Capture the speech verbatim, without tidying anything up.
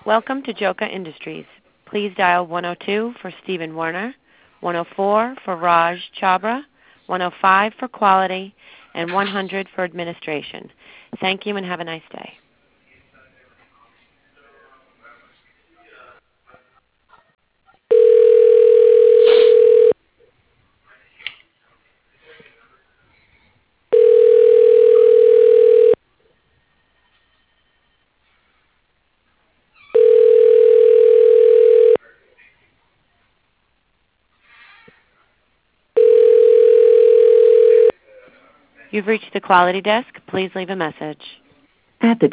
Welcome to Joka Industries. Please dial one oh two for Stephen Werner, one oh four for Raj Chabra, one oh five for quality, and one hundred for administration. Thank you and have a nice day. You've reached the quality desk. Please leave a message. At the